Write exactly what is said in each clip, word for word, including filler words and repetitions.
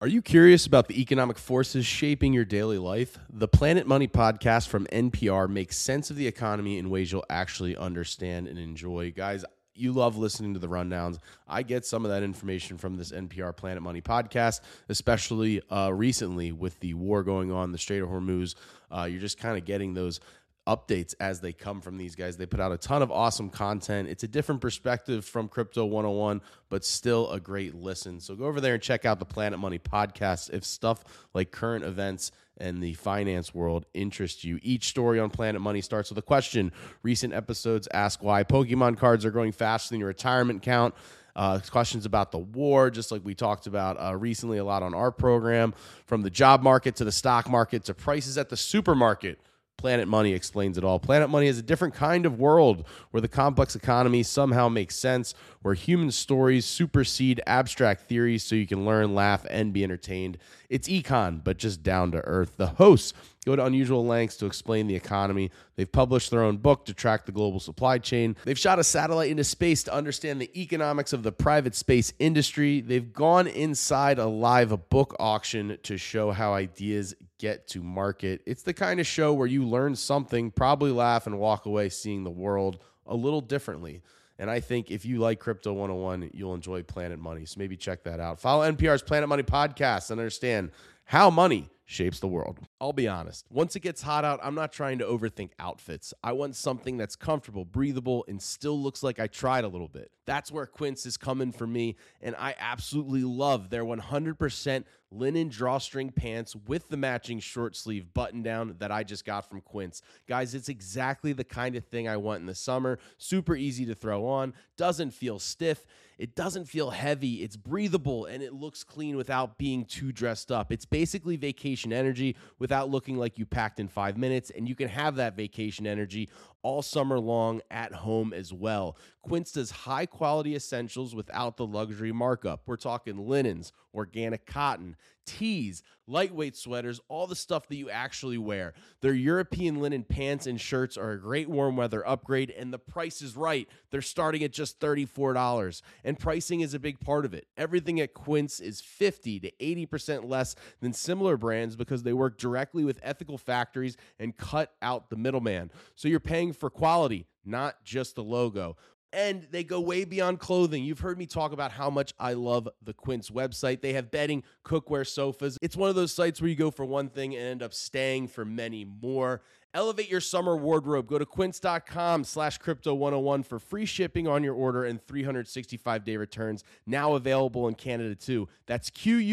Are you curious about the economic forces shaping your daily life? The Planet Money podcast from N P R makes sense of the economy in ways you'll actually understand and enjoy. Guys, you love listening to the rundowns. I get some of that information from this N P R Planet Money podcast, especially uh, recently with the war going on, the Strait of Hormuz. Uh, you're just kind of getting those updates as they come from these guys. They put out a ton of awesome content. It's a different perspective from Crypto one oh one, but still a great listen. So go over there and check out the Planet Money podcast if stuff like current events and the finance world interest you. Each story on Planet Money starts with a question. Recent episodes ask why Pokemon cards are growing faster than your retirement count. Uh, questions about the war, just like we talked about uh, recently a lot on our program, from the job market to the stock market to prices at the supermarket. Planet Money explains it all. Planet Money is a different kind of world where the complex economy somehow makes sense, where human stories supersede abstract theories so you can learn, laugh, and be entertained. It's econ, but just down to earth. The hosts go to unusual lengths to explain the economy. They've published their own book to track the global supply chain. They've shot a satellite into space to understand the economics of the private space industry. They've gone inside a live book auction to show how ideas get to market. It's the kind of show where you learn something, probably laugh, and walk away seeing the world a little differently. And I think if you like Crypto one oh one, you'll enjoy Planet Money. So maybe check that out. Follow N P R's Planet Money podcast and understand how money shapes the world. I'll be honest. Once it gets hot out, I'm not trying to overthink outfits. I want something that's comfortable, breathable, and still looks like I tried a little bit. That's where Quince is coming for me, and I absolutely love their one hundred percent linen drawstring pants with the matching short sleeve button down that I just got from Quince. Guys, it's exactly the kind of thing I want in the summer. Super easy to throw on, doesn't feel stiff. It doesn't feel heavy. It's breathable, and it looks clean without being too dressed up. It's basically vacation energy without looking like you packed in five minutes, and you can have that vacation energy all summer long at home as well. Quince does high-quality essentials without the luxury markup. We're talking linens, organic cotton, tees, lightweight sweaters, all the stuff that you actually wear. Their European linen pants and shirts are a great warm weather upgrade, and the price is right. They're starting at just thirty-four dollars, and pricing is a big part of it. Everything at Quince is fifty to eighty percent less than similar brands because they work directly with ethical factories and cut out the middleman. So you're paying for quality, not just the logo. And they go way beyond clothing. You've heard me talk about how much I love the Quince website. They have bedding, cookware, sofas. It's one of those sites where you go for one thing and end up staying for many more. Elevate your summer wardrobe. Go to quince.com slash crypto 101 for free shipping on your order and three hundred sixty-five day returns. Now available in Canada too. That's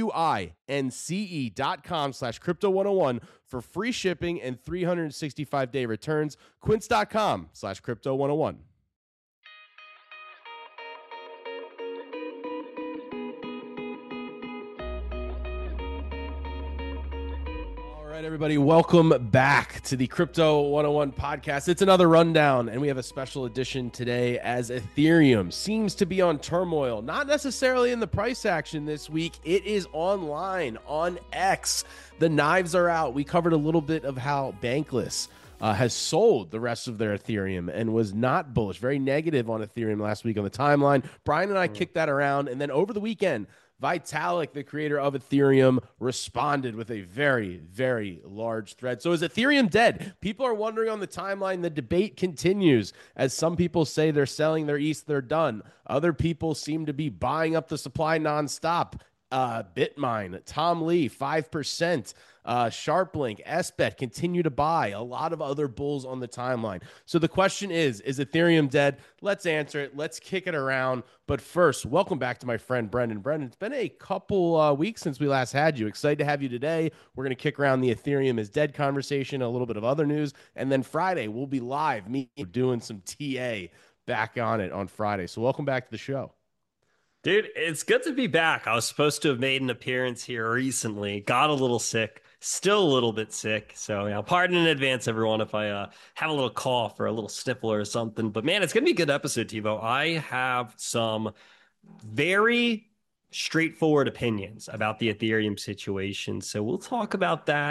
Q-U-I-N-C-E dot com slash crypto 101 for free shipping and three hundred sixty-five day returns. Quince.com slash crypto 101. Everybody, welcome back to the Crypto one oh one podcast. It's another rundown, and we have a special edition today as Ethereum seems to be on turmoil. Not necessarily in the price action this week. It is online on X. The knives are out. We covered a little bit of how Bankless uh, has sold the rest of their Ethereum and was not bullish, very negative on Ethereum last week on the timeline. Brian and I mm. kicked that around, and then over the weekend, Vitalik, the creator of Ethereum, responded with a very, very large thread. So is Ethereum dead? People are wondering on the timeline. The debate continues as some people say they're selling their E T H, they're done. Other people seem to be buying up the supply nonstop. Uh, Bitmine, Tom Lee, five percent. Uh, Sharplink, S B E T continue to buy. A lot of other bulls on the timeline. So the question is, is Ethereum dead? Let's answer it. Let's kick it around. But first, welcome back to my friend Brendan. Brendan, it's been a couple uh, weeks since we last had you. Excited to have you today. We're going to kick around the Ethereum is dead conversation, a little bit of other news. And then Friday, we'll be live. Me doing some T A back on it on Friday. So welcome back to the show. Dude, it's good to be back. I was supposed to have made an appearance here recently. Got a little sick. Still a little bit sick. So, yeah, pardon in advance, everyone, if I uh, have a little cough or a little sniffle or something. But, man, it's going to be a good episode, TiVo. I have some very straightforward opinions about the Ethereum situation. So we'll talk about that.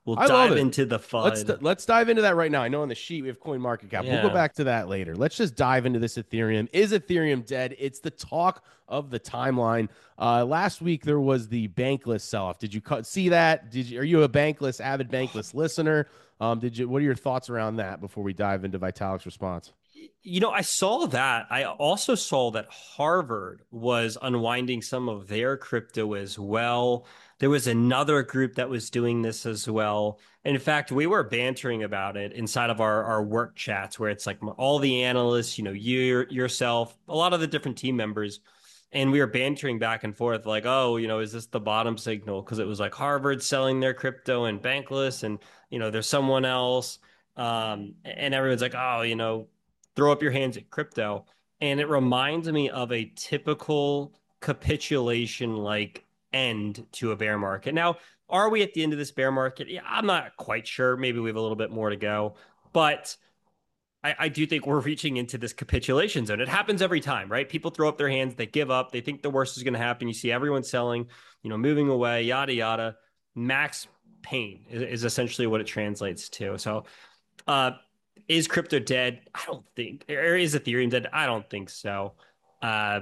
We'll I love dive it. into the Let's fun. let's dive into that right now. I know on the sheet we have coin market cap. We'll go Yeah. back to that later. Let's just dive into this Ethereum. Is Ethereum dead? It's the talk of the timeline. Uh, last week there was the Bankless sell-off. Did you see that? Did you, are you a Bankless avid Bankless listener? Um, did you? What are your thoughts around that before we dive into Vitalik's response? You know, I saw that. I also saw that Harvard was unwinding some of their crypto as well. There was another group that was doing this as well. And in fact, we were bantering about it inside of our, our work chats where it's like all the analysts, you know, you yourself, a lot of the different team members. And we were bantering back and forth like, oh, you know, is this the bottom signal? Because it was like Harvard selling their crypto and Bankless, and, you know, there's someone else. Um, and everyone's like, oh, you know, throw up your hands at crypto. And it reminds me of a typical capitulation like end to a bear market. Now, are we at the end of this bear market? Yeah, I'm not quite sure. Maybe we have a little bit more to go. But I, I do think we're reaching into this capitulation zone. It happens every time, right? People throw up their hands, they give up, they think the worst is going to happen. You see everyone selling, you know, moving away, yada, yada. Max pain is, is essentially what it translates to. So, uh, is crypto dead? I don't think. Or is Ethereum dead? I don't think so. Uh,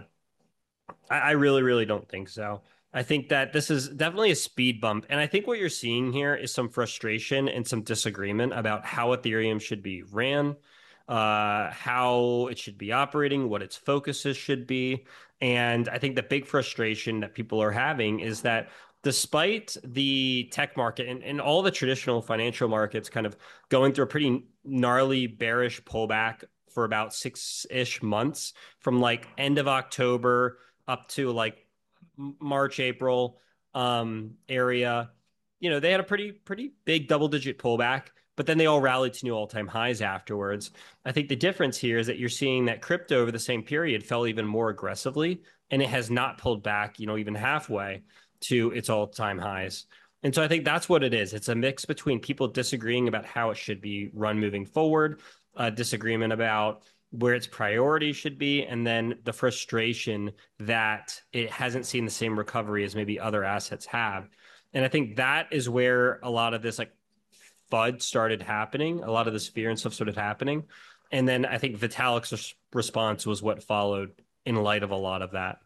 I, I really, really don't think so. I think that this is definitely a speed bump. And I think what you're seeing here is some frustration and some disagreement about how Ethereum should be ran, uh, how it should be operating, what its focuses should be. And I think the big frustration that people are having is that despite the tech market and, and all the traditional financial markets kind of going through a pretty gnarly bearish pullback for about six-ish months from like end of October up to like March, April um, area. You know, they had a pretty pretty big double digit pullback, but then they all rallied to new all time highs afterwards. I think the difference here is that you're seeing that crypto over the same period fell even more aggressively, and it has not pulled back, you know, even halfway to its all time highs. And so I think that's what it is. It's a mix between people disagreeing about how it should be run moving forward, a disagreement about where its priority should be, and then the frustration that it hasn't seen the same recovery as maybe other assets have. And I think that is where a lot of this like FUD started happening, a lot of this fear and stuff started happening. And then I think Vitalik's response was what followed in light of a lot of that.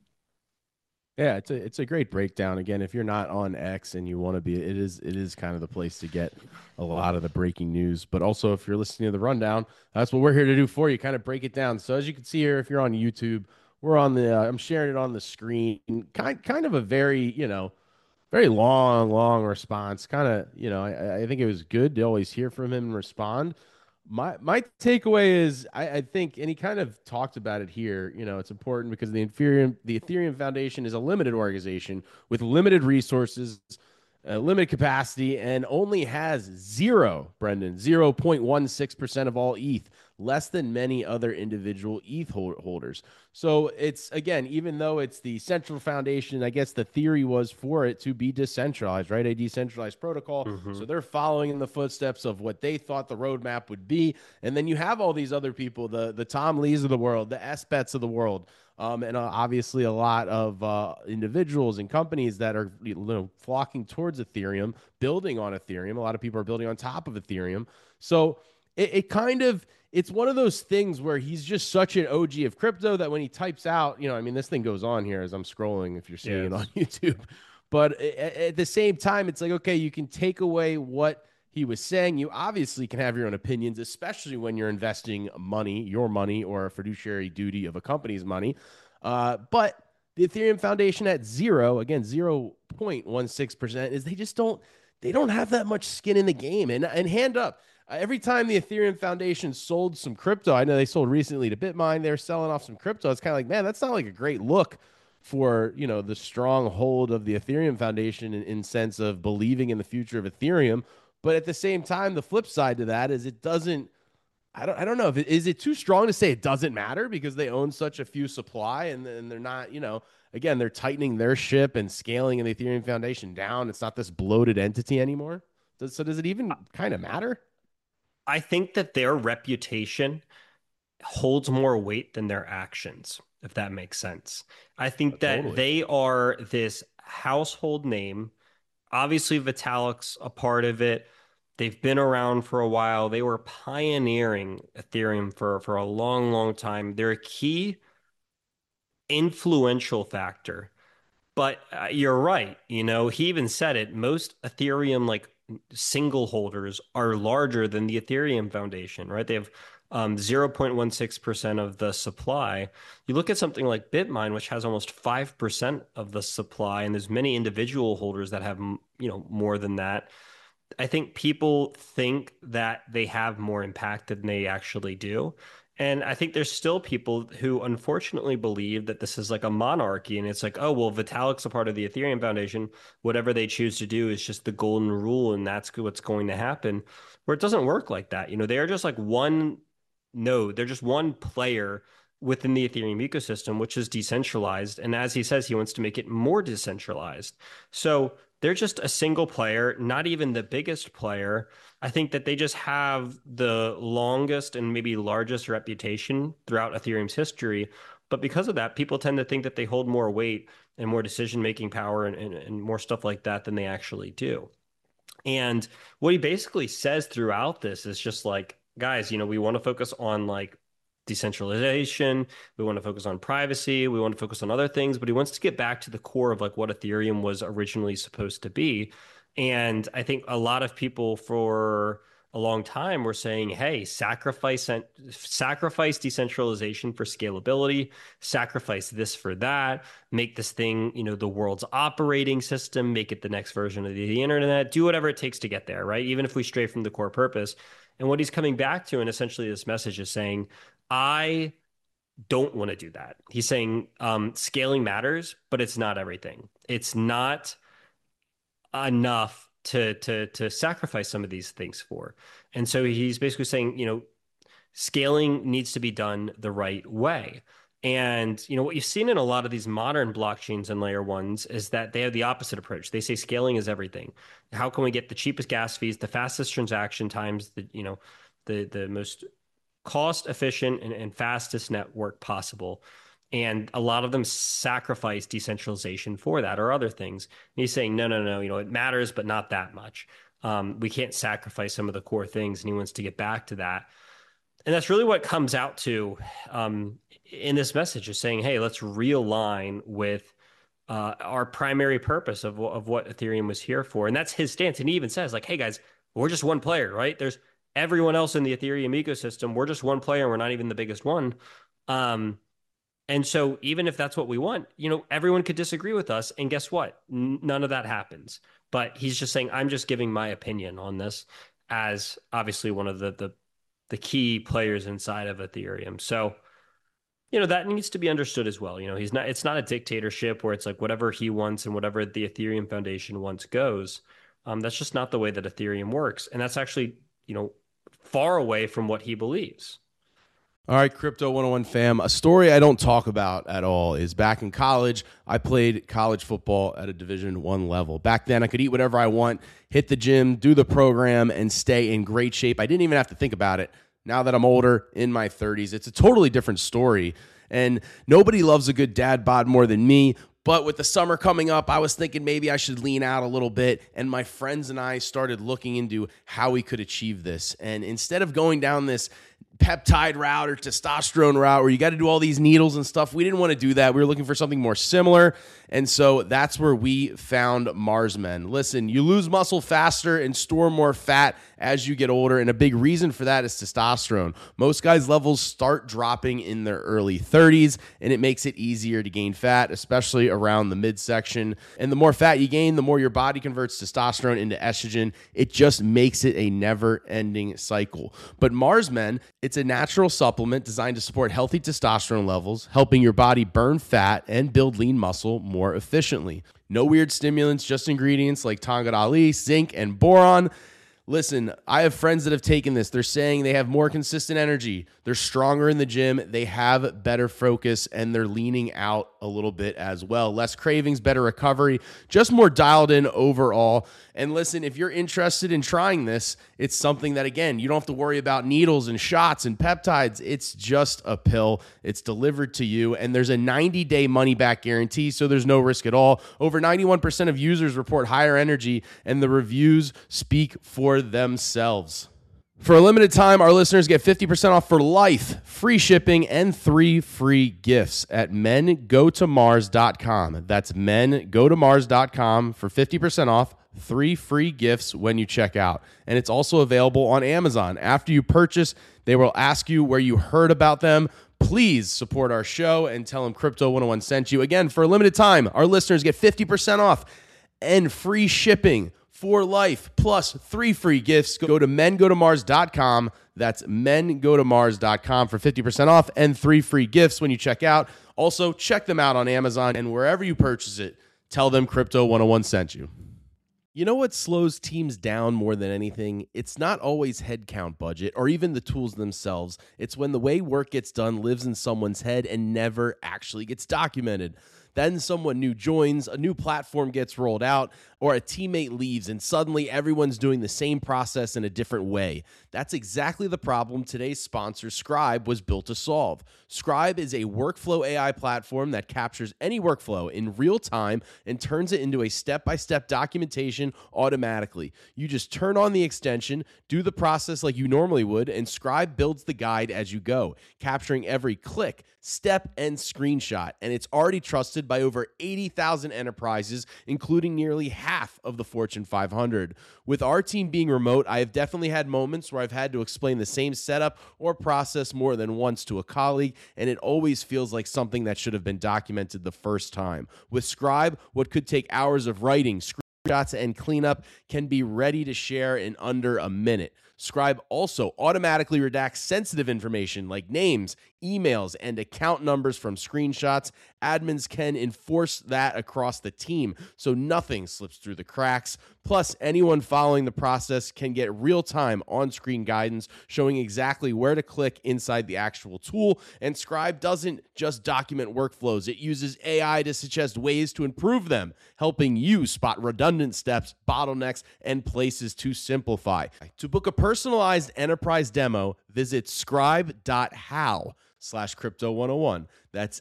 Yeah, it's a it's a great breakdown. Again, if you're not on X and you want to be, it is it is kind of the place to get a lot of the breaking news. But also, if you're listening to the rundown, that's what we're here to do for you. Kind of break it down. So as you can see here, if you're on YouTube, we're on the. Uh, I'm sharing it on the screen. Kind kind of a very you know very long long response. Kind of you know I I think it was good to always hear from him and respond. My my takeaway is I, I think, and he kind of talked about it here. You know, it's important because the Ethereum the Ethereum Foundation is a limited organization with limited resources, uh, limited capacity, and only has zero, Brendan, zero point one six percent of all E T H, less than many other individual E T H holders. So it's, again, even though it's the central foundation, I guess the theory was for it to be decentralized, right? A decentralized protocol. Mm-hmm. So they're following in the footsteps of what they thought the roadmap would be. And then you have all these other people, the the Tom Lees of the world, the S Bets of the world, um, and uh, obviously a lot of uh, individuals and companies that are you know, flocking towards Ethereum, building on Ethereum. A lot of people are building on top of Ethereum. So it, it kind of it's one of those things where he's just such an O G of crypto that when he types out, you know, I mean, this thing goes on here as I'm scrolling if you're seeing yes. it on YouTube. But at the same time, it's like, okay, you can take away what he was saying. You obviously can have your own opinions, especially when you're investing money, your money, or a fiduciary duty of a company's money. Uh, but the Ethereum Foundation at zero, again, zero point one six percent, is they just don't, they don't have that much skin in the game. And, and hand up, every time the Ethereum Foundation sold some crypto, I know they sold recently to BitMine, they're selling off some crypto. It's kind of like, man, that's not like a great look for, you know, the strong hold of the Ethereum Foundation in, in sense of believing in the future of Ethereum. But at the same time, the flip side to that is it doesn't, I don't, I don't know if it, is it too strong to say it doesn't matter because they own such a few supply and, and they're not, you know, again, they're tightening their ship and scaling in the Ethereum Foundation down. It's not this bloated entity anymore. Does, so does it even kind of matter? I think that their reputation holds more weight than their actions, if that makes sense. I think Oh, that totally. they are this household name Obviously, Vitalik's a part of it. They've been around for a while. They were pioneering Ethereum for, for a long, long time. They're a key influential factor. But uh, you're right. You know, he even said it. Most Ethereum like single holders are larger than the Ethereum Foundation, right? They have um, zero point one six percent of the supply. You look at something like Bitmine, which has almost five percent of the supply, and there's many individual holders that have, you know, more than that. I think people think that they have more impact than they actually do. And I think there's still people who unfortunately believe that this is like a monarchy. And it's like, oh, well, Vitalik's a part of the Ethereum Foundation. Whatever they choose to do is just the golden rule, and that's what's going to happen. Where it doesn't work like that. You know, they are just like one node, they're just one player within the Ethereum ecosystem, which is decentralized. And as he says, he wants to make it more decentralized. So they're just a single player, not even the biggest player. I think that they just have the longest and maybe largest reputation throughout Ethereum's history. But because of that, people tend to think that they hold more weight and more decision-making power and, and, and more stuff like that than they actually do. And what he basically says throughout this is just like, guys, you know, we want to focus on like decentralization. We want to focus on privacy. We want to focus on other things, but he wants to get back to the core of like what Ethereum was originally supposed to be. And I think a lot of people for a long time were saying, hey, sacrifice sacrifice decentralization for scalability, sacrifice this for that, make this thing, you know, the world's operating system, make it the next version of the, the internet, do whatever it takes to get there, right? Even if we stray from the core purpose. And what he's coming back to, and essentially this message is saying, I don't want to do that. He's saying um, scaling matters, but it's not everything. It's not enough to to to sacrifice some of these things for. And so he's basically saying, you know, scaling needs to be done the right way. And you know what you've seen in a lot of these modern blockchains and layer ones is that they have the opposite approach. They say scaling is everything. How can we get the cheapest gas fees, the fastest transaction times, the you know, the the most cost efficient and, and fastest network possible? And a lot of them sacrifice decentralization for that or other things. And he's saying, no, no, no, you know, it matters, but not that much. Um, we can't sacrifice some of the core things. And he wants to get back to that. And that's really what comes out to um, in this message is saying, hey, let's realign with uh, our primary purpose of, of what Ethereum was here for. And that's his stance. And he even says, like, hey, guys, we're just one player, right? There's everyone else in the Ethereum ecosystem. We're just one player. And we're not even the biggest one. Um, and so even if that's what we want, you know, everyone could disagree with us. And guess what? N- none of that happens. But he's just saying, I'm just giving my opinion on this as obviously one of the the the key players inside of Ethereum. So, you know, that needs to be understood as well. You know, he's not, it's not a dictatorship where it's like whatever he wants and whatever the Ethereum Foundation wants goes. Um, that's just not the way that Ethereum works. And that's actually, you know, far away from what he believes. All right, Crypto one oh one fam. A story I don't talk about at all is back in college, I played college football at a Division One level. Back then, I could eat whatever I want, hit the gym, do the program, and stay in great shape. I didn't even have to think about it. Now that I'm older, in my thirties, it's a totally different story. And nobody loves a good dad bod more than me. But with the summer coming up, I was thinking maybe I should lean out a little bit. And my friends and I started looking into how we could achieve this. And instead of going down this peptide route or testosterone route where you got to do all these needles and stuff, we didn't want to do that. We were looking for something more similar. And so that's where we found Marsmen. Listen, you lose muscle faster and store more fat as you get older. And a big reason for that is testosterone. Most guys' levels start dropping in their early thirties, and it makes it easier to gain fat, especially around the midsection. And the more fat you gain, the more your body converts testosterone into estrogen. It just makes it a never-ending cycle. But Marsmen, it's a natural supplement designed to support healthy testosterone levels, helping your body burn fat and build lean muscle more efficiently. No weird stimulants, just ingredients like Tangat Ali, zinc, and boron. Listen, I have friends that have taken this. They're saying they have more consistent energy. They're stronger in the gym. They have better focus, and they're leaning out a a little bit as well. Less cravings, better recovery, just more dialed in overall. And listen, if you're interested in trying this, it's something that, again, you don't have to worry about needles and shots and peptides. It's just a pill. It's delivered to you, and there's a ninety-day money-back guarantee, so there's no risk at all. Over ninety-one percent of users report higher energy, and the reviews speak for themselves. For a limited time, our listeners get fifty percent off for life, free shipping, and three free gifts at men go to mars dot com. That's men go to mars dot com for fifty percent off, three free gifts when you check out. And it's also available on Amazon. After you purchase, they will ask you where you heard about them. Please support our show and tell them Crypto one oh one sent you. Again, for a limited time, our listeners get fifty percent off and free shipping for life, plus three free gifts. Go to men go to mars dot com. That's men go to mars dot com for fifty percent off and three free gifts when you check out. Also, check them out on Amazon, and wherever you purchase it, tell them Crypto one oh one sent you. You know what slows teams down more than anything? It's not always headcount budget or even the tools themselves. It's when the way work gets done lives in someone's head and never actually gets documented. Then someone new joins, a new platform gets rolled out, or a teammate leaves, and suddenly everyone's doing the same process in a different way. That's exactly the problem today's sponsor, Scribe, was built to solve. Scribe is a workflow A I platform that captures any workflow in real time and turns it into a step-by-step documentation automatically. You just turn on the extension, do the process like you normally would, and Scribe builds the guide as you go, capturing every click, step, and screenshot. And it's already trusted by over eighty thousand enterprises, including nearly half of the Fortune five hundred. With our team being remote, I have definitely had moments where I've had to explain the same setup or process more than once to a colleague, and it always feels like something that should have been documented the first time. With Scribe, what could take hours of writing, screenshots, and cleanup can be ready to share in under a minute. Scribe also automatically redacts sensitive information like names, emails, and account numbers from screenshots. Admins can enforce that across the team so nothing slips through the cracks. Plus, anyone following the process can get real-time on-screen guidance showing exactly where to click inside the actual tool. And Scribe doesn't just document workflows. It uses A I to suggest ways to improve them, helping you spot redundant steps, bottlenecks, and places to simplify. To book a personalized enterprise demo, visit scribe.how slash crypto 101. That's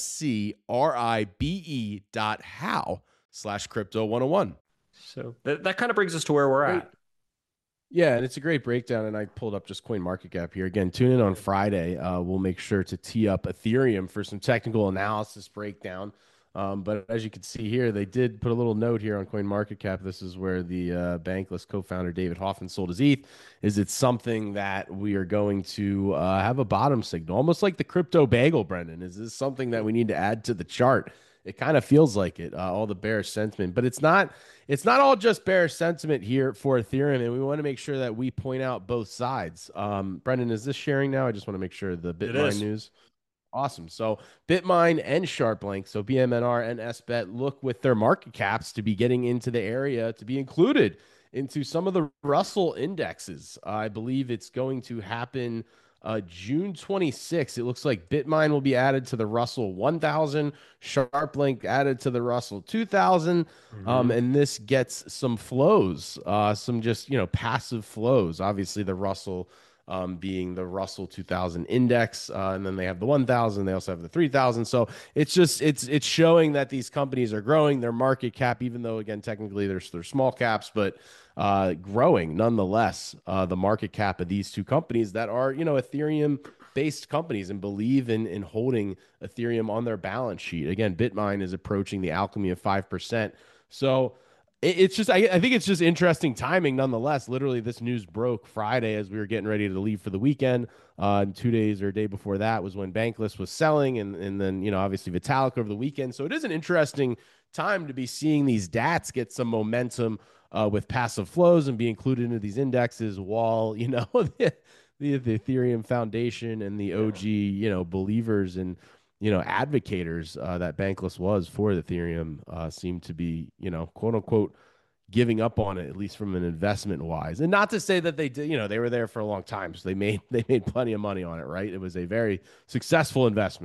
S-C-R-I-B-E dot how slash crypto 101. So that, that kind of brings us to where we're Great. at. Yeah, and it's a great breakdown, and I pulled up just CoinMarketCap here. Again, tune in on Friday. Uh, we'll make sure to tee up Ethereum for some technical analysis breakdown. Um, but as you can see here, they did put a little note here on CoinMarketCap. This is where the uh, Bankless co-founder David Hoffman sold his E T H. Is it something that we are going to uh, have a bottom signal, almost like the crypto bagel, Brendan? Is this something that we need to add to the chart? It kind of feels like it, uh, all the bearish sentiment, but it's not. It's not all just bearish sentiment here for Ethereum, and we want to make sure that we point out both sides. Um, Brendan, is this sharing now? I just want to make sure the Bitmine news. Awesome. So Bitmine and SharpLink, so B M N R and S B E T, look with their market caps to be getting into the area to be included into some of the Russell indexes. Uh, I believe it's going to happen uh, June twenty-sixth. It looks like Bitmine will be added to the Russell one thousand, SharpLink added to the Russell two thousand, mm-hmm. um, and this gets some flows, uh, some just, you know, passive flows. Obviously, the Russell Um, being the Russell two thousand index, uh, and then they have the one thousand. They also have the three thousand. So it's just it's it's showing that these companies are growing their market cap, even though again technically they're they're small caps, but uh, growing nonetheless. Uh, the market cap of these two companies that are you know Ethereum based companies and believe in in holding Ethereum on their balance sheet. Again, Bitmine is approaching the alchemy of five percent. So. It's just, I, I think it's just interesting timing nonetheless. Literally, this news broke Friday as we were getting ready to leave for the weekend. Uh, and two days or a day before that was when Bankless was selling, and, and then, you know, obviously Vitalik over the weekend. So it is an interesting time to be seeing these D A Ts get some momentum uh, with passive flows and be included into these indexes while, you know, the, the, the Ethereum Foundation and the O G, you know, believers and, you know, advocators uh, that Bankless was for Ethereum uh, seem to be, you know, quote unquote, giving up on it, at least from an investment wise. And not to say that they did, you know, they were there for a long time. So they made, they made plenty of money on it, right? It was a very successful investment,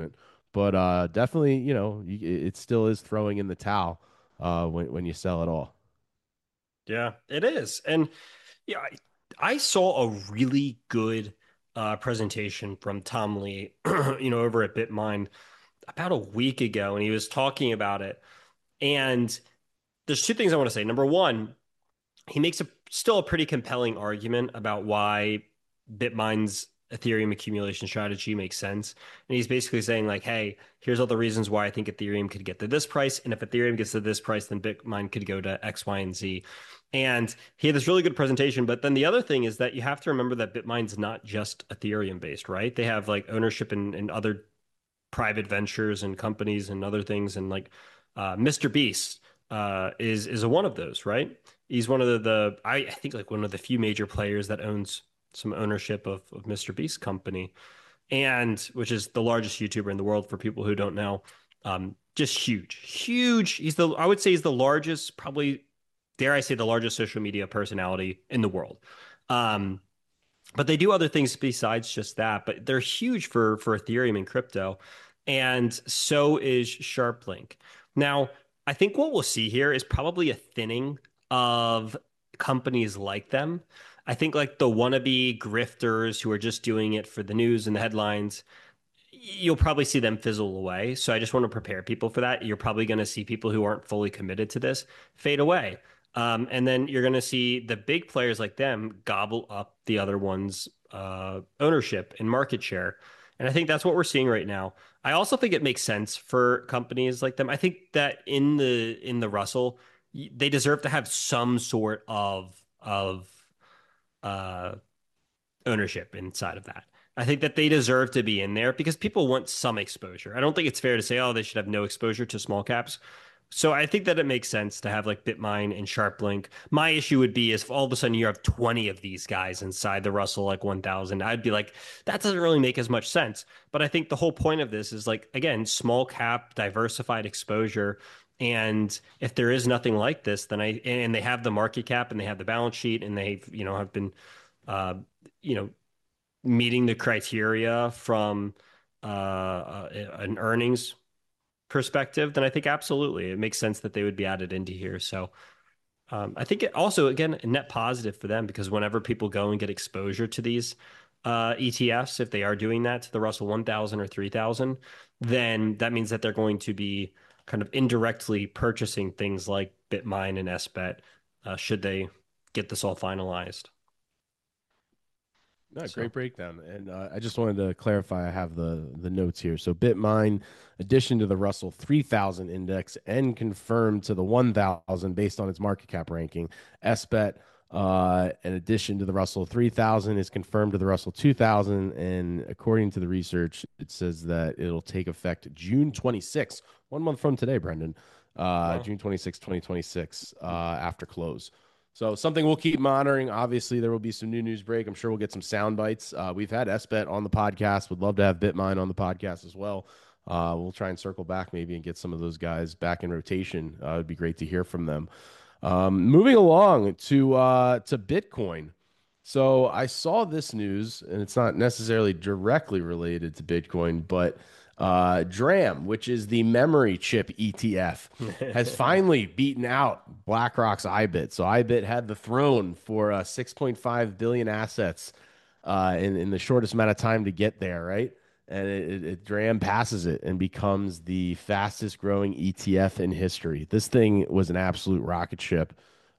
but uh, definitely, you know, you, it still is throwing in the towel uh, when when you sell it all. Yeah, it is. And yeah, I, I saw a really good uh, presentation from Tom Lee, you know, over at BitMine about a week ago, and he was talking about it. And there's two things I want to say. Number one, he makes a still a pretty compelling argument about why Bitmine's Ethereum accumulation strategy makes sense. And he's basically saying, like, hey, here's all the reasons why I think Ethereum could get to this price. And if Ethereum gets to this price, then Bitmine could go to X, Y, and Z. And he had this really good presentation. But then the other thing is that you have to remember that Bitmine's not just Ethereum based, right? They have like ownership in, in other private ventures and companies and other things. And like uh, mister Beast uh, is is a one of those, right? He's one of the, the I, I think like one of the few major players that owns some ownership of, of mister Beast company, and which is the largest YouTuber in the world for people who don't know. Um, just huge, huge. He's the I would say he's the largest, probably dare I say the largest social media personality in the world. Um, but they do other things besides just that. But they're huge for for Ethereum and crypto, and so is SharpLink. Now, I think what we'll see here is probably a thinning of companies like them. I think like the wannabe grifters who are just doing it for the news and the headlines, you'll probably see them fizzle away. So I just want to prepare people for that. You're probably going to see people who aren't fully committed to this fade away. Um, and then you're going to see the big players like them gobble up the other one's uh, ownership and market share. And I think that's what we're seeing right now. I also think it makes sense for companies like them. I think that in the in the Russell, they deserve to have some sort of of uh, ownership inside of that. I think that they deserve to be in there because people want some exposure. I don't think it's fair to say, oh, they should have no exposure to small caps. So I think that it makes sense to have like Bitmine and SharpLink. My issue would be is if all of a sudden you have twenty of these guys inside the Russell like one thousand, I'd be like, that doesn't really make as much sense. But I think the whole point of this is like, again, small cap, diversified exposure. And if there is nothing like this, then I, and they have the market cap and they have the balance sheet and they, you know, have been, uh, you know, meeting the criteria from uh, uh, an earnings perspective, then I think absolutely it makes sense that they would be added into here. So um, I think it also, again, a net positive for them because whenever people go and get exposure to these uh, E T Fs, if they are doing that to the Russell one thousand or three thousand, then that means that they're going to be kind of indirectly purchasing things like Bitmine and S B E T uh, should they get this all finalized. No, So. great breakdown. And uh, I just wanted to clarify, I have the the notes here. So Bitmine, addition to the Russell three thousand index and confirmed to the one thousand based on its market cap ranking. S B E T, uh, in addition to the Russell three thousand, is confirmed to the Russell two thousand. And according to the research, it says that it'll take effect June twenty-sixth, one month from today, Brendan. Uh, Wow. June twenty-sixth, twenty twenty-six, uh, after close. So something we'll keep monitoring. Obviously, there will be some new news break. I'm sure we'll get some sound bites. Uh, we've had S B E T on the podcast. Would love to have Bitmine on the podcast as well. Uh, we'll try and circle back maybe and get some of those guys back in rotation. Uh, it'd be great to hear from them. Um, moving along to uh, to Bitcoin. So I saw this news, and it's not necessarily directly related to Bitcoin, but uh, DRAM, which is the memory chip E T F, has finally beaten out BlackRock's IBIT. So IBIT had the throne for uh, six point five billion assets uh, in, in the shortest amount of time to get there, right? And it, it, it DRAM passes it and becomes the fastest growing E T F in history. This thing was an absolute rocket ship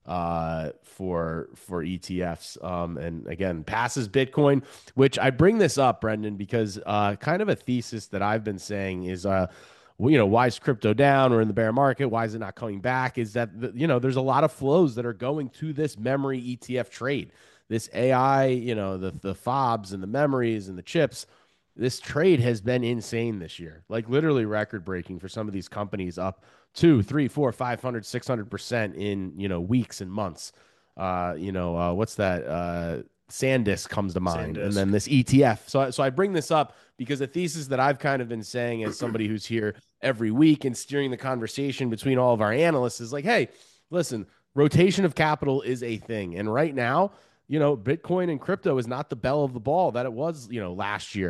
uh, for for E T Fs. Um, and again, passes Bitcoin, which I bring this up, Brendan, because uh, kind of a thesis that I've been saying is, uh, well, you know, why is crypto down? We're in the bear market. Why is it not coming back? Is that, the, you know, there's a lot of flows that are going to this memory E T F trade. This A I, you know, the, the fobs and the memories and the chips. This trade has been insane this year, like literally record breaking for some of these companies, up two, three, four, five hundred, six hundred percent in, you know, weeks and months. Uh, you know, uh, what's that? Uh, SanDisk comes to mind, and SanDisk. then this E T F. So, so I bring this up because a thesis that I've kind of been saying as somebody who's here every week and steering the conversation between all of our analysts is like, hey, listen, rotation of capital is a thing, and right now, you know, Bitcoin and crypto is not the bell of the ball that it was, you know, last year.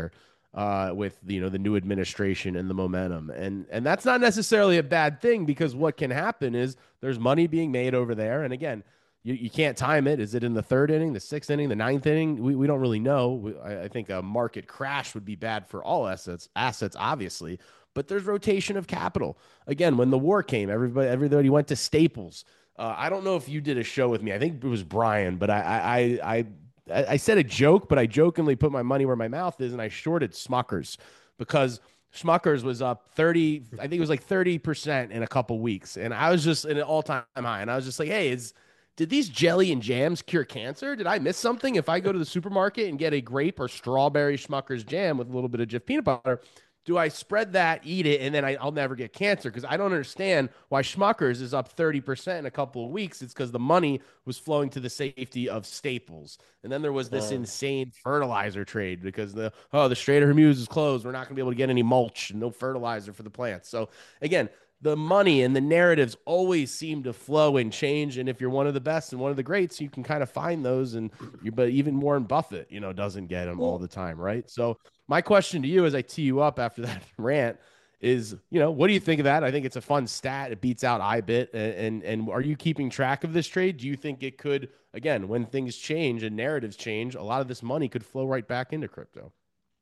uh, with you know the new administration and the momentum, and and that's not necessarily a bad thing because what can happen is there's money being made over there, and again, you, you can't time it. Is it in the third inning, the sixth inning, the ninth inning? We, we don't really know. We, I, I think a market crash would be bad for all assets, assets obviously, but there's rotation of capital. Again, when the war came, everybody everybody went to Staples. Uh, I don't know if you did a show with me. I think it was Brian, but I I I I, I said a joke, but I jokingly put my money where my mouth is, and I shorted Smuckers because Smuckers was up thirty. I think it was like thirty percent in a couple weeks, and I was just in an all time high. And I was just like, hey, is did these jelly and jams cure cancer? Did I miss something? If I go to the supermarket and get a grape or strawberry Smuckers jam with a little bit of Jif peanut butter, do I spread that, eat it, and then I, I'll never get cancer? Because I don't understand why Schmuckers is up thirty percent in a couple of weeks. It's because the money was flowing to the safety of Staples. And then there was this Uh, insane fertilizer trade because the, oh, the Strait of Hormuz is closed. We're not going to be able to get any mulch and no fertilizer for the plants. So again, the money and the narratives always seem to flow and change. And if you're one of the best and one of the greats, you can kind of find those. And you, but even Warren Buffett, you know, doesn't get them all well, the time, right? So my question to you as I tee you up after that rant is, you know, what do you think of that? I think it's a fun stat. It beats out iBit. And, and, and are you keeping track of this trade? Do you think it could, again, when things change and narratives change, a lot of this money could flow right back into crypto?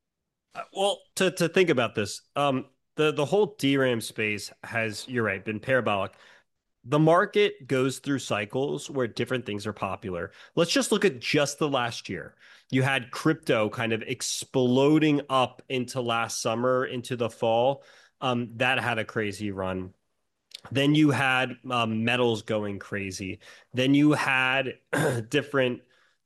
uh, well, to to think about this, um, the the whole D RAM space has, you're right, been parabolic. The market goes through cycles where different things are popular. Let's just look at just the last year. You had crypto kind of exploding up into last summer, into the fall. Um, that had a crazy run. Then you had um, metals going crazy. Then you had different,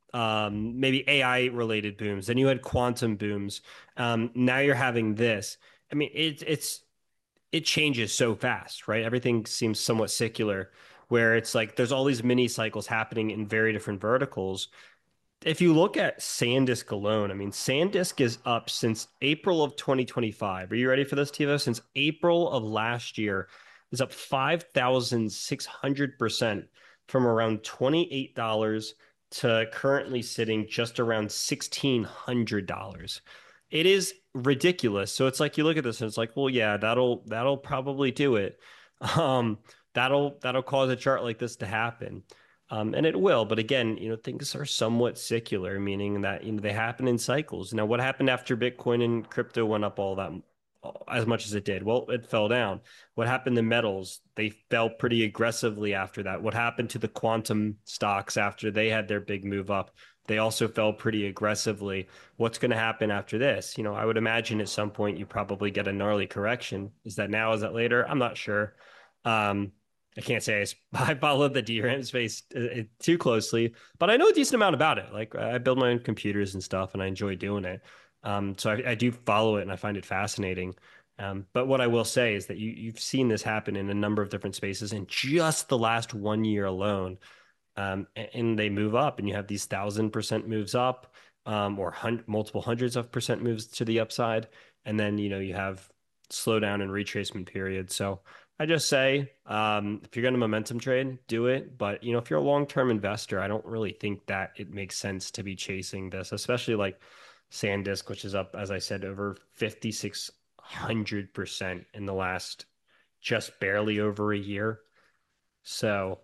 um, maybe A I related booms. Then you had quantum booms. Um, now you're having this. I mean, it, it's it changes so fast, right? Everything seems somewhat secular, where it's like there's all these mini cycles happening in very different verticals. If you look at SanDisk alone, I mean, SanDisk is up since April of twenty twenty-five. Are you ready for this, Tivo? Since April of last year, is up five thousand six hundred percent from around twenty-eight dollars to currently sitting just around sixteen hundred dollars. It is ridiculous. So it's like you look at this and it's like, well, yeah, that'll that'll probably do it. Um, that'll that'll cause a chart like this to happen. Um, and it will, but again, you know, things are somewhat secular, meaning that you know they happen in cycles. Now, what happened after Bitcoin and crypto went up all that as much as it did? Well, it fell down. What happened to metals? They fell pretty aggressively after that. What happened to the quantum stocks after they had their big move up? They also fell pretty aggressively. What's going to happen after this? You know, I would imagine at some point you probably get a gnarly correction. Is that now? Is that later? I'm not sure. Um, I can't say I, I follow the D RAM space uh, too closely, but I know a decent amount about it. Like I build my own computers and stuff, and I enjoy doing it. Um, so I, I do follow it, and I find it fascinating. Um, but what I will say is that you you've seen this happen in a number of different spaces in just the last one year alone. Um, and, and they move up, and you have these thousand percent moves up, um, or hun multiple hundreds of percent moves to the upside, and then you know you have slowdown and retracement period. So I just say, um, if you're going to momentum trade, do it. But you know, if you're a long-term investor, I don't really think that it makes sense to be chasing this, especially like SanDisk, which is up, as I said, over fifty-six hundred percent in the last just barely over a year. So,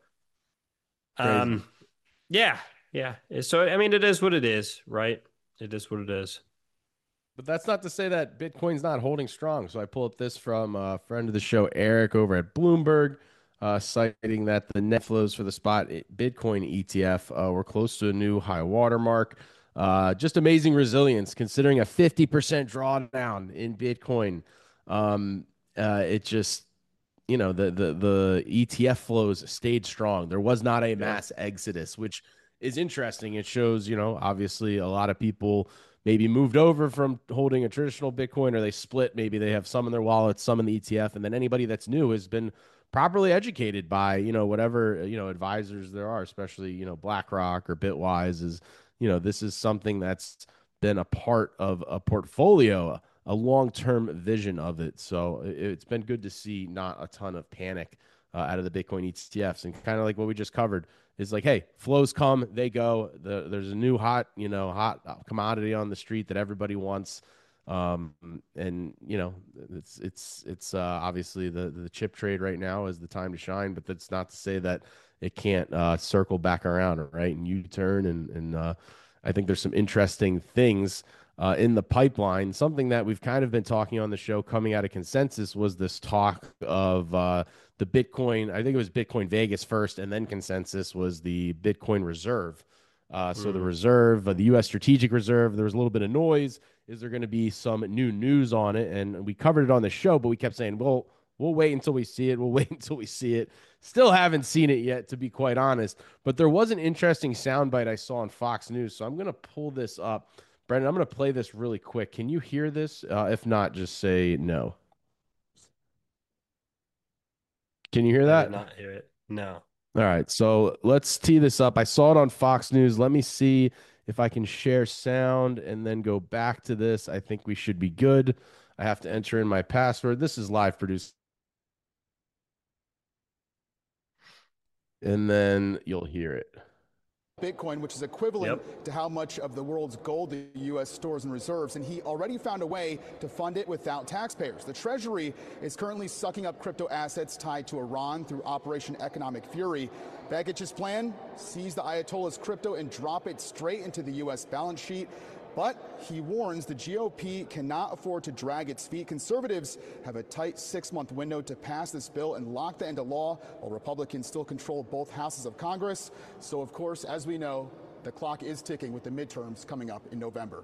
Crazy. um, yeah, yeah. So, I mean, it is what it is, right? It is what it is. But that's not to say that Bitcoin's not holding strong. So I pull up this from a friend of the show, Eric, over at Bloomberg, uh, citing that the net flows for the spot Bitcoin E T F uh, were close to a new high water mark. Uh, just amazing resilience considering a fifty percent drawdown in Bitcoin. Um, uh, it just, you know, the, the, the E T F flows stayed strong. There was not a Yeah. mass exodus, which is interesting. It shows, you know, obviously a lot of people maybe moved over from holding a traditional Bitcoin or they split. Maybe they have some in their wallets, some in the E T F. And then anybody that's new has been properly educated by, you know, whatever, you know, advisors there are, especially, you know, BlackRock or Bitwise is, you know, this is something that's been a part of a portfolio, a long-term vision of it. So it's been good to see not a ton of panic uh, out of the Bitcoin E T Fs and kind of like what we just covered is like, hey, flows come, they go. The, there's a new hot, you know, hot commodity on the street that everybody wants. Um, and you know, it's it's it's uh, obviously the the chip trade right now is the time to shine, but that's not to say that it can't uh, circle back around, right? And U-turn and and uh, I think there's some interesting things uh, in the pipeline. Something that we've kind of been talking on the show coming out of consensus was this talk of uh, the Bitcoin. I think it was Bitcoin Vegas first, and then consensus was the Bitcoin Reserve. Uh, so the Mm. reserve, uh, the U S. Strategic Reserve, there was a little bit of noise. Is there going to be some new news on it? And we covered it on the show, but we kept saying, well, we'll wait until we see it. We'll wait until we see it. Still haven't seen it yet, to be quite honest. But there was an interesting soundbite I saw on Fox News. So I'm going to pull this up. Brendan, I'm going to play this really quick. Can you hear this? Uh, if not, just say no. Can you hear I did that? not hear it. No. All right, so let's tee this up. I saw it on Fox News. Let me see if I can share sound and then go back to this. I think we should be good. I have to enter in my password. This is live produced. And then you'll hear it. Bitcoin, which is equivalent Yep. to how much of the world's gold the U S stores and reserves, and he already found a way to fund it without taxpayers. The Treasury is currently sucking up crypto assets tied to Iran through Operation Economic Fury. Bagic's plan: seize the Ayatollah's crypto and drop it straight into the U S balance sheet. But he warns the G O P cannot afford to drag its feet. Conservatives have a tight six-month window to pass this bill and lock the into law, while Republicans still control both houses of Congress. So, of course, as we know, the clock is ticking with the midterms coming up in November.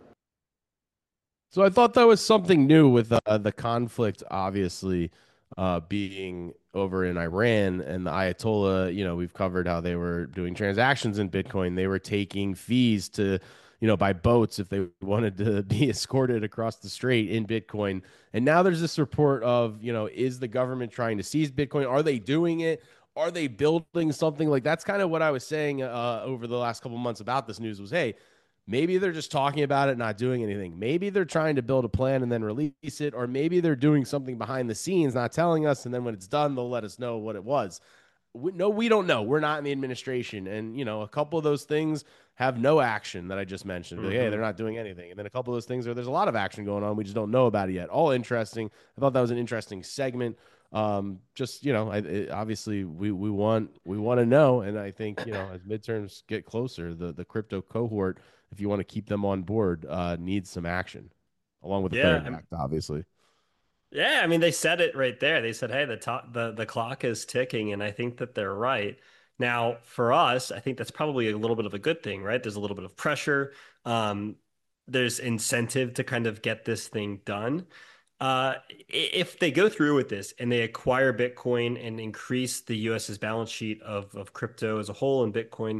So I thought that was something new with uh, the conflict, obviously, uh, being over in Iran and the Ayatollah. You know, we've covered how they were doing transactions in Bitcoin. They were taking fees to, you know, by boats if they wanted to be escorted across the strait in Bitcoin. And now there's this report of, you know, is the government trying to seize Bitcoin? Are they doing it? Are they building something? Like that's kind of what I was saying uh, over the last couple months about this news was, hey, maybe they're just talking about it, not doing anything. Maybe they're trying to build a plan and then release it, or maybe they're doing something behind the scenes, not telling us, and then when it's done, they'll let us know what it was. We, no, we don't know. We're not in the administration, and you know, a couple of those things have no action that I just mentioned. Like, hey, Mm-hmm. they're not doing anything, and then a couple of those things are there's a lot of action going on. We just don't know about it yet. All interesting. I thought that was an interesting segment. Um, just you know, I, it, obviously we we want we want to know, and I think you know as midterms get closer, the the crypto cohort, if you want to keep them on board, uh, needs some action, along with the Yeah. Clarity I'm- Act, obviously. Yeah. I mean, they said it right there. They said, hey, the top, the, the clock is ticking. And I think that they're right. Now, for us, I think that's probably a little bit of a good thing, right? There's a little bit of pressure. Um, there's incentive to kind of get this thing done. Uh, if they go through with this and they acquire Bitcoin and increase the US's balance sheet of, of crypto as a whole and Bitcoin,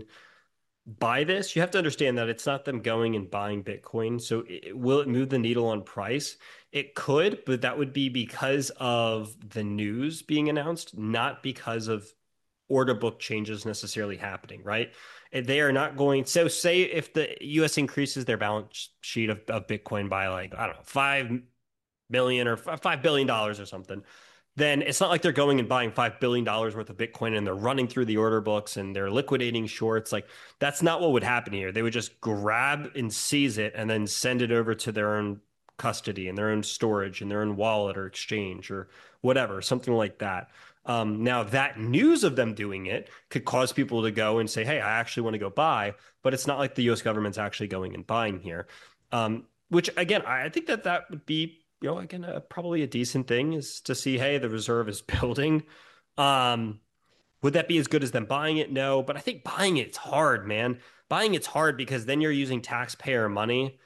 buy this, you have to understand that it's not them going and buying Bitcoin. So it, will it move the needle on price? It could, but that would be because of the news being announced, not because of order book changes necessarily happening, right? They are not going. So, say if the U S increases their balance sheet of, of Bitcoin by like, I don't know, five million or five billion dollars or something, then it's not like they're going and buying five billion dollars worth of Bitcoin and they're running through the order books and they're liquidating shorts. Like, that's not what would happen here. They would just grab and seize it and then send it over to their own custody and their own storage and their own wallet or exchange or whatever, something like that. Um, now, that news of them doing it could cause people to go and say, hey, I actually want to go buy, but it's not like the U S government's actually going and buying here. Um, which, again, I think that that would be, you know, again, uh, probably a decent thing is to see, hey, the reserve is building. Um, would that be as good as them buying it? No, but I think buying it's hard, man. Buying it's hard because then you're using taxpayer money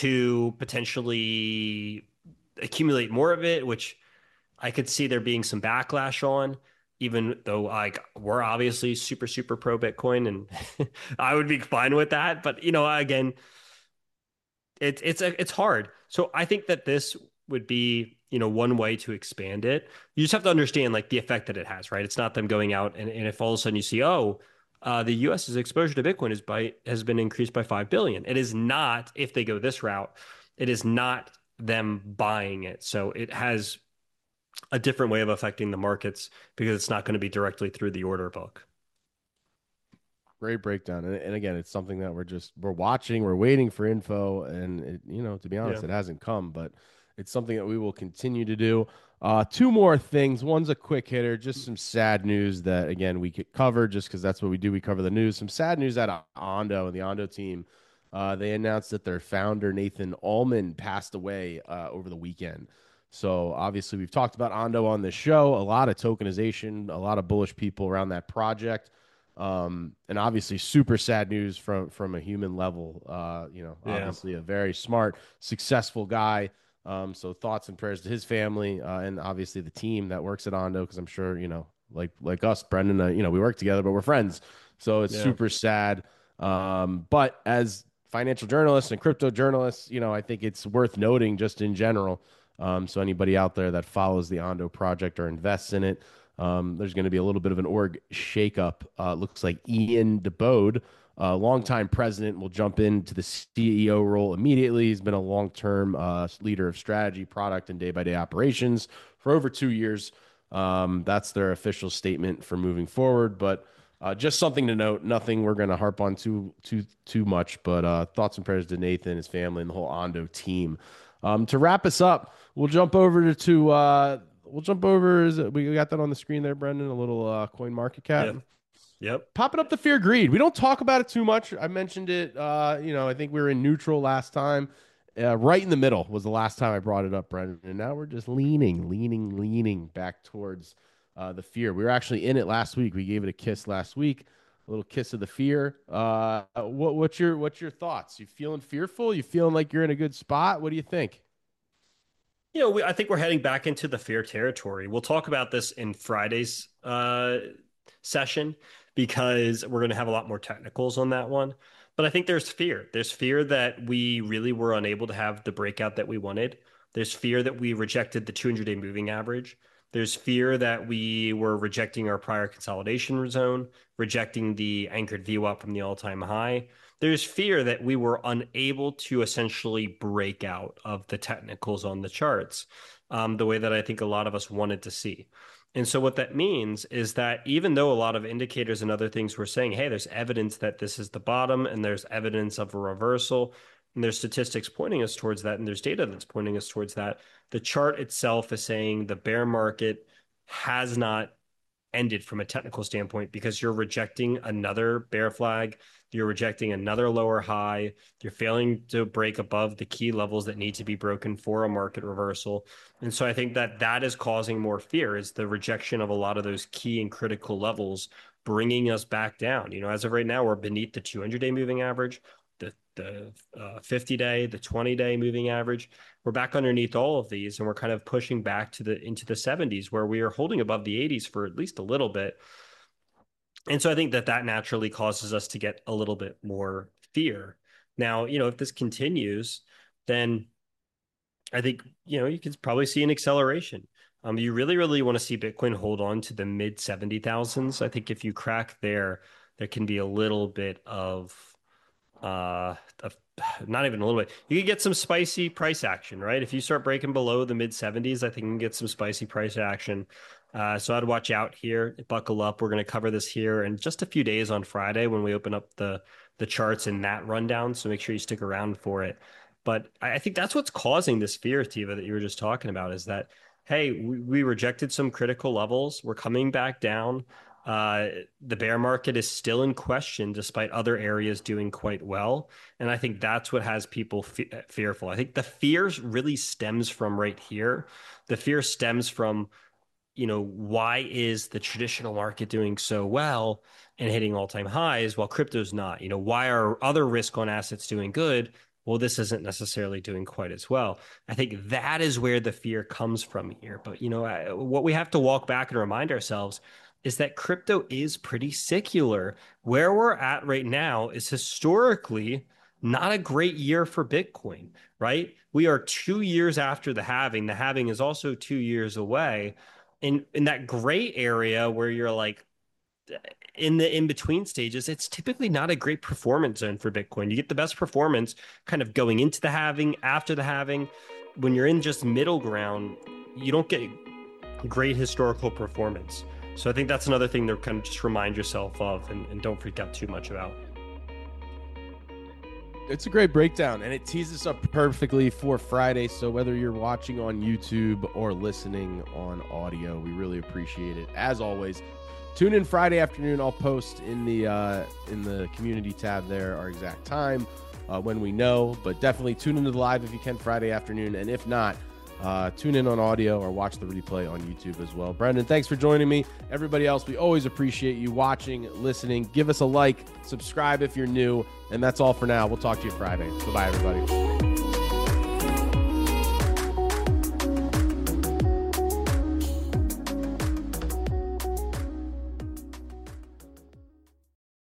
to potentially accumulate more of it, which I could see there being some backlash on, even though like we're obviously super, super pro Bitcoin and I would be fine with that. But you know, again, it's it's a, it's hard. So I think that this would be, you know, one way to expand it. You just have to understand like the effect that it has, right? It's not them going out and, and if all of a sudden you see, oh, uh, the U.S.'s exposure to Bitcoin is by has been increased by five billion. It is not if they go this route. It is not them buying it. So it has a different way of affecting the markets because it's not going to be directly through the order book. Great breakdown. And, and again, it's something that we're just we're watching, we're waiting for info, and it, you know, to be honest, Yeah. it hasn't come, but it's something that we will continue to do. Uh, two more things. One's a quick hitter, just some sad news that again we could cover just because that's what we do. We cover the news. Some sad news at Ondo and the Ondo team. Uh, they announced that their founder Nathan Ullman passed away uh, over the weekend. So obviously we've talked about Ondo on this show. A lot of tokenization, a lot of bullish people around that project. Um, and obviously super sad news from from a human level. Uh, you know, Yeah. obviously a very smart, successful guy. Um, so thoughts and prayers to his family, uh, and obviously the team that works at Ondo, because I'm sure, you know, like like us, Brendan, uh, you know, we work together, but we're friends. So it's Yeah. super sad. Um, but as financial journalists and crypto journalists, you know, I think it's worth noting just in general. Um, so anybody out there that follows the Ondo project or invests in it, um, there's going to be a little bit of an org shakeup. Uh, looks like Ian DeBode, uh, longtime president, will jump into the C E O role immediately. He's been a long-term uh, leader of strategy, product, and day-by-day operations for over two years. Um, that's their official statement for moving forward. But uh, just something to note. Nothing we're going to harp on too too too much. But uh, thoughts and prayers to Nathan, his family, and the whole Ondo team. Um, to wrap us up, we'll jump over to, to uh, we'll jump over. Is it, we got that on the screen there, Brendan? A little uh, coin market cap. Yep. Yep. Popping up the fear greed. We don't talk about it too much. I mentioned it. Uh, you know, I think we were in neutral last time. Uh, right in the middle was the last time I brought it up, Brendan. And now we're just leaning, leaning, leaning back towards uh, the fear. We were actually in it last week. We gave it a kiss last week. A little kiss of the fear. Uh, what, what's your what's your thoughts? You feeling fearful? You feeling like you're in a good spot? What do you think? You know, we, I think we're heading back into the fear territory. We'll talk about this in Friday's uh, session because we're going to have a lot more technicals on that one. But I think there's fear. There's fear that we really were unable to have the breakout that we wanted. There's fear that we rejected the two hundred day moving average. There's fear that we were rejecting our prior consolidation zone, rejecting the anchored V WAP from the all-time high. There's fear that we were unable to essentially break out of the technicals on the charts um, the way that I think a lot of us wanted to see. And so what that means is that even though a lot of indicators and other things were saying, hey, there's evidence that this is the bottom and there's evidence of a reversal, and there's statistics pointing us towards that, and there's data that's pointing us towards that, the chart itself is saying the bear market has not ended from a technical standpoint because you're rejecting another bear flag. You're rejecting another lower high. You're failing to break above the key levels that need to be broken for a market reversal. And so I think that that is causing more fear, is the rejection of a lot of those key and critical levels, bringing us back down. You know, as of right now, we're beneath the two hundred day moving average, the the uh, fifty day, the twenty day moving average. We're back underneath all of these, and we're kind of pushing back to the into the seventies, where we are holding above the eighties for at least a little bit. And so I think that that naturally causes us to get a little bit more fear. Now, you know, if this continues, then I think, you know, you could probably see an acceleration. Um, you really, really want to see Bitcoin hold on to the mid seventy thousands. I think if you crack there, there can be a little bit of, uh, of not even a little bit. You can get some spicy price action, right? If you start breaking below the mid seventies, I think you can get some spicy price action. Uh, so I'd watch out here, buckle up. We're going to cover this here in just a few days on Friday when we open up the the charts in that rundown. So make sure you stick around for it. But I think that's what's causing this fear, Tiva, that you were just talking about, is that, hey, we, we rejected some critical levels. We're coming back down. Uh, the bear market is still in question despite other areas doing quite well. And I think that's what has people fe- fearful. I think the fears really stems from right here. The fear stems from, you know, why is the traditional market doing so well and hitting all-time highs while crypto's not? You know, why are other risk on assets doing good? Well, this isn't necessarily doing quite as well. I think that is where the fear comes from here. But, you know, what we have to walk back and remind ourselves is that crypto is pretty secular. Where we're at right now is historically not a great year for Bitcoin, right? We are two years after the halving. The halving is also two years away. In, in that gray area where you're like, in the in-between stages, it's typically not a great performance zone for Bitcoin. You get the best performance kind of going into the halving, after the halving. When you're in just middle ground, you don't get great historical performance. So I think that's another thing to kind of just remind yourself of and, and don't freak out too much about. It's a great breakdown, and it tees us up perfectly for Friday. So whether you're watching on YouTube or listening on audio, we really appreciate it. As always, tune in Friday afternoon. I'll post in the uh, in the community tab there our exact time uh, when we know. But definitely tune into the live if you can Friday afternoon, and if not, uh, tune in on audio or watch the replay on YouTube as well. Brendan, thanks for joining me. Everybody else, we always appreciate you watching, listening. Give us a like, subscribe if you're new. And that's all for now. We'll talk to you Friday. Bye-bye, everybody.